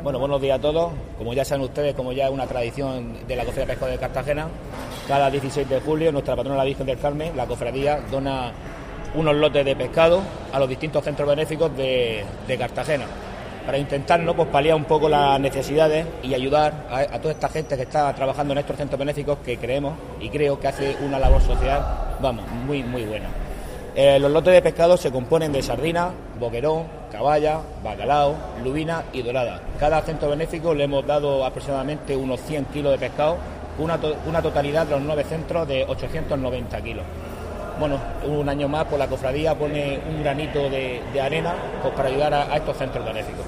Bueno, buenos días a todos. Como ya saben ustedes, como ya es una tradición de la Cofradía de Pescado de Cartagena, cada 16 de julio nuestra patrona la Virgen del Carmen, la cofradía, dona unos lotes de pescado a los distintos centros benéficos de Cartagena, para intentar, ¿no?, pues paliar un poco las necesidades y ayudar a toda esta gente que está trabajando en estos centros benéficos, que creemos y creo que hace una labor social, vamos, muy muy buena. Los lotes de pescado se componen de sardina, boquerón, caballa, bacalao, lubina y dorada. Cada centro benéfico le hemos dado aproximadamente unos 100 kilos de pescado, una totalidad de los 9 centros de 890 kilos. Bueno, un año más, pues la cofradía pone un granito de arena, pues, para ayudar a estos centros benéficos.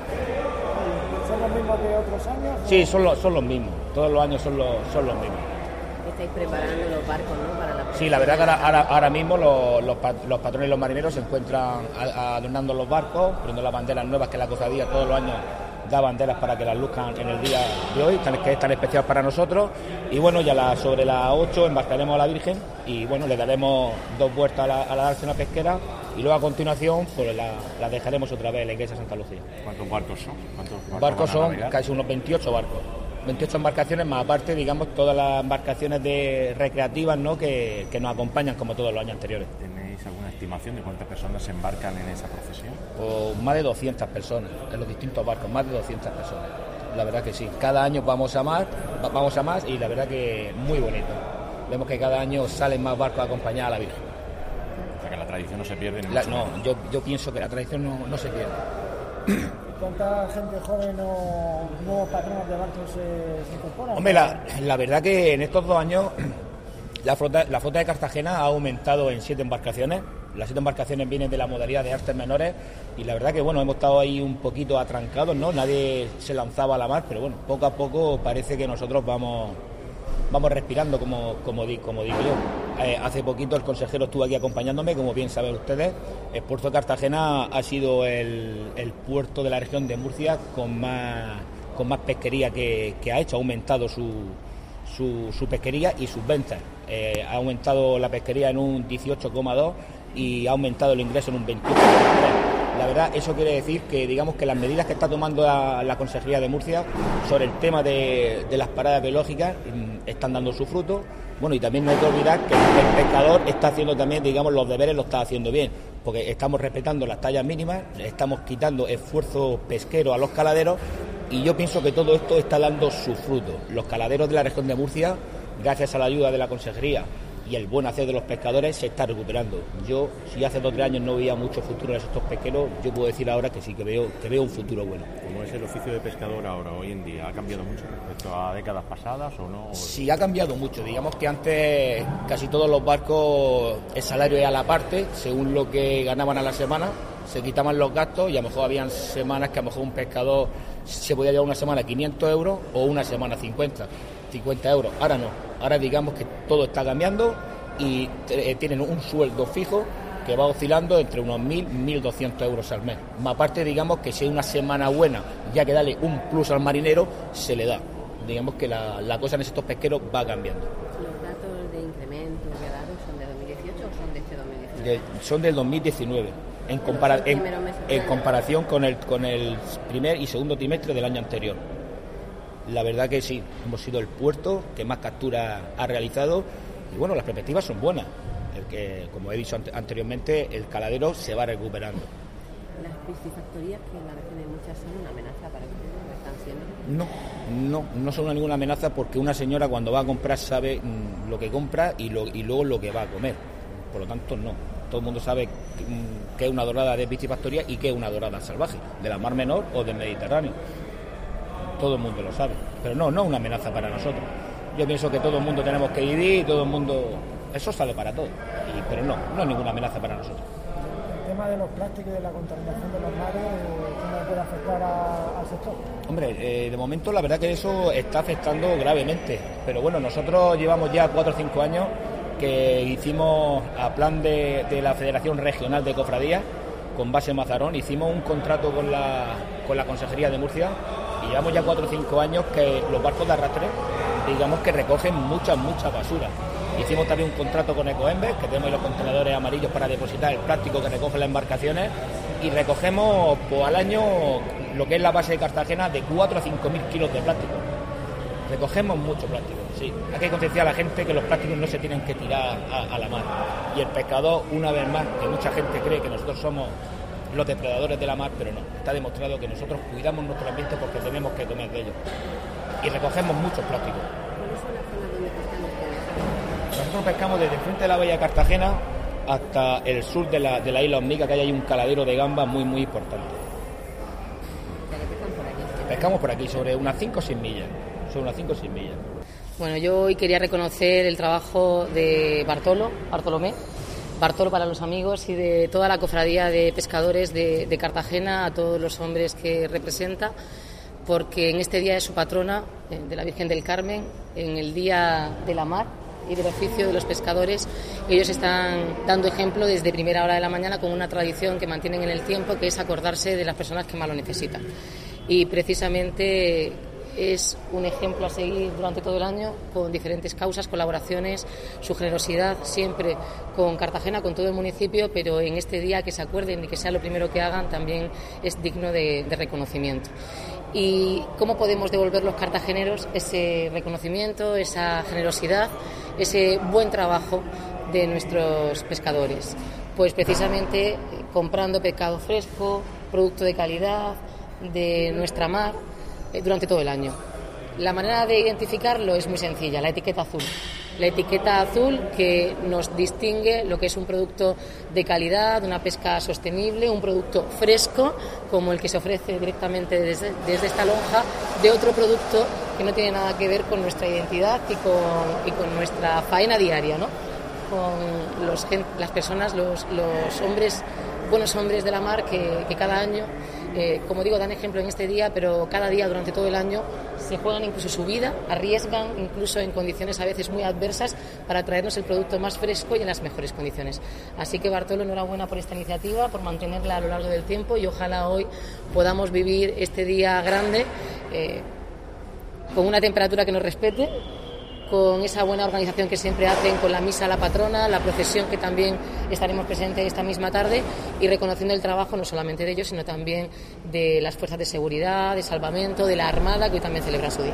¿Son los mismos de otros años? Sí, son los mismos. Todos los años son los mismos. Estáis preparando los barcos, ¿no?, para la... Sí, la verdad que ahora mismo los patrones y los marineros se encuentran adornando los barcos, poniendo las banderas nuevas que la cofradía todos los años da banderas para que las luzcan en el día de hoy, que es tan especial para nosotros. Y bueno, ya sobre las 8 embarcaremos a la Virgen y bueno, le daremos 2 vueltas a la dársena pesquera y luego a continuación pues la dejaremos otra vez en la iglesia de Santa Lucía. ¿Cuántos barcos son? Barcos son casi unos 28 barcos. 28 embarcaciones, más aparte, digamos, todas las embarcaciones recreativas, ¿no?, que nos acompañan como todos los años anteriores. ¿Tenéis alguna estimación de cuántas personas se embarcan en esa procesión? Pues más de 200 personas, en los distintos barcos, más de 200 personas. La verdad que sí, cada año vamos a más y la verdad que muy bonito. Vemos que cada año salen más barcos a acompañar a la Virgen. O sea que la tradición no se pierde ni mucho. No, yo pienso que la tradición no se pierde. ¿Cuánta gente joven o nuevos patronos de barcos se incorporan? Hombre, la verdad que en estos 2 años la flota de Cartagena ha aumentado en 7 embarcaciones. Las 7 embarcaciones vienen de la modalidad de artes menores y la verdad que bueno, hemos estado ahí un poquito atrancados, ¿no? Nadie se lanzaba a la mar, pero bueno, poco a poco parece que nosotros vamos respirando, como digo yo. Hace poquito el consejero estuvo aquí acompañándome, como bien saben ustedes. El puerto de Cartagena ha sido el puerto de la región de Murcia con más pesquería que ha hecho. Ha aumentado su pesquería y sus ventas. Ha aumentado la pesquería en un 18,2 y ha aumentado el ingreso en un 21,3. La verdad, eso quiere decir que, digamos, que las medidas que está tomando la Consejería de Murcia sobre el tema de las paradas biológicas están dando su fruto. Bueno, y también no hay que olvidar que el pescador está haciendo también, digamos, los deberes los está haciendo bien, porque estamos respetando las tallas mínimas, estamos quitando esfuerzo pesquero a los caladeros y yo pienso que todo esto está dando su fruto. Los caladeros de la región de Murcia, gracias a la ayuda de la Consejería y el buen hacer de los pescadores, se está recuperando. Yo, si hace 2 o 3 años no veía mucho futuro en estos pesqueros, yo puedo decir ahora que sí, que veo un futuro bueno. ¿Cómo es el oficio de pescador ahora, hoy en día? ¿Ha cambiado mucho respecto a décadas pasadas o no? Sí, ha cambiado mucho. Digamos que antes casi todos los barcos el salario era a la parte, según lo que ganaban a la semana, se quitaban los gastos y a lo mejor habían semanas que a lo mejor un pescador se podía llevar una semana 500 euros o una semana 50 euros. Ahora no, ahora digamos que todo está cambiando y tienen un sueldo fijo que va oscilando entre unos 1.000 y 1.200 euros al mes. Más aparte, digamos que si hay una semana buena, ya que darle un plus al marinero, se le da. Digamos que la cosa en estos pesqueros va cambiando. ¿Los datos de incremento que ha dado son de 2018 o son de este 2019? Son del 2019. En comparación con el primer y segundo trimestre del año anterior. La verdad que sí, hemos sido el puerto que más capturas ha realizado y bueno, las perspectivas son buenas. Que, como he dicho anteriormente, el caladero se va recuperando. ¿Las piscifactorías que en la región de Murcia son una amenaza para ustedes? ¿Están siendo? No son ninguna amenaza, porque una señora cuando va a comprar sabe lo que compra y luego lo que va a comer. Por lo tanto, no. Todo el mundo sabe qué es una dorada de piscifactoría y qué es una dorada salvaje, de la Mar Menor o del Mediterráneo. Todo el mundo lo sabe, pero no es una amenaza para nosotros. Yo pienso que todo el mundo tenemos que vivir y todo el mundo... Eso sale para todos, pero no es ninguna amenaza para nosotros. El tema de los plásticos y de la contaminación de los mares, ¿cómo puede afectar al sector? Hombre, de momento la verdad que eso está afectando gravemente, pero bueno, nosotros llevamos ya 4 o 5 años que hicimos a plan de la Federación Regional de Cofradías, con base en Mazarón, hicimos un contrato con la Consejería de Murcia y llevamos ya 4 o 5 años que los barcos de arrastre, digamos que recogen mucha basura. Hicimos también un contrato con Ecoembes, que tenemos los contenedores amarillos para depositar el plástico que recogen las embarcaciones, y recogemos pues, al año lo que es la base de Cartagena de 4 a 5.000 kilos de plástico. Recogemos mucho plástico, sí. Hay que concienciar a la gente que los plásticos no se tienen que tirar a la mar. Y el pescador, una vez más, que mucha gente cree que nosotros somos los depredadores de la mar, pero no. Está demostrado que nosotros cuidamos nuestro ambiente porque tenemos que comer de ellos. Y recogemos muchos plásticos. ¿Cuáles son las zonas donde pescamos? Nosotros pescamos desde el frente de la bahía de Cartagena hasta el sur de la isla Hormiga, que hay un caladero de gambas muy, muy importante. ¿Ya que pescan por aquí? Pescamos por aquí, sobre unas 5 o 6 millas. Bueno, yo hoy quería reconocer el trabajo de Bartolomé para los amigos y de toda la cofradía de pescadores de Cartagena, a todos los hombres que representa, porque en este día de su patrona, de la Virgen del Carmen, en el Día de la Mar y del oficio de los pescadores, ellos están dando ejemplo desde primera hora de la mañana con una tradición que mantienen en el tiempo, que es acordarse de las personas que más lo necesitan. Y precisamente es un ejemplo a seguir durante todo el año, con diferentes causas, colaboraciones, su generosidad siempre con Cartagena, con todo el municipio, pero en este día que se acuerden y que sea lo primero que hagan también es digno de reconocimiento. ¿Y cómo podemos devolver los cartageneros ese reconocimiento, esa generosidad, ese buen trabajo de nuestros pescadores? Pues precisamente comprando pescado fresco, producto de calidad, de nuestra mar, durante todo el año. La manera de identificarlo es muy sencilla, la etiqueta azul. La etiqueta azul que nos distingue lo que es un producto de calidad, una pesca sostenible, un producto fresco, como el que se ofrece directamente desde esta lonja, de otro producto que no tiene nada que ver con nuestra identidad y con nuestra faena diaria, ¿no? Con las personas, los hombres, buenos hombres de la mar que cada año, como digo, dan ejemplo en este día, pero cada día durante todo el año se juegan incluso su vida, arriesgan incluso en condiciones a veces muy adversas para traernos el producto más fresco y en las mejores condiciones. Así que Bartolo, enhorabuena por esta iniciativa, por mantenerla a lo largo del tiempo, y ojalá hoy podamos vivir este día grande con una temperatura que nos respete, con esa buena organización que siempre hacen, con la misa a la patrona, la procesión que también estaremos presentes esta misma tarde, y reconociendo el trabajo no solamente de ellos, sino también de las fuerzas de seguridad, de salvamento, de la Armada, que hoy también celebra su día.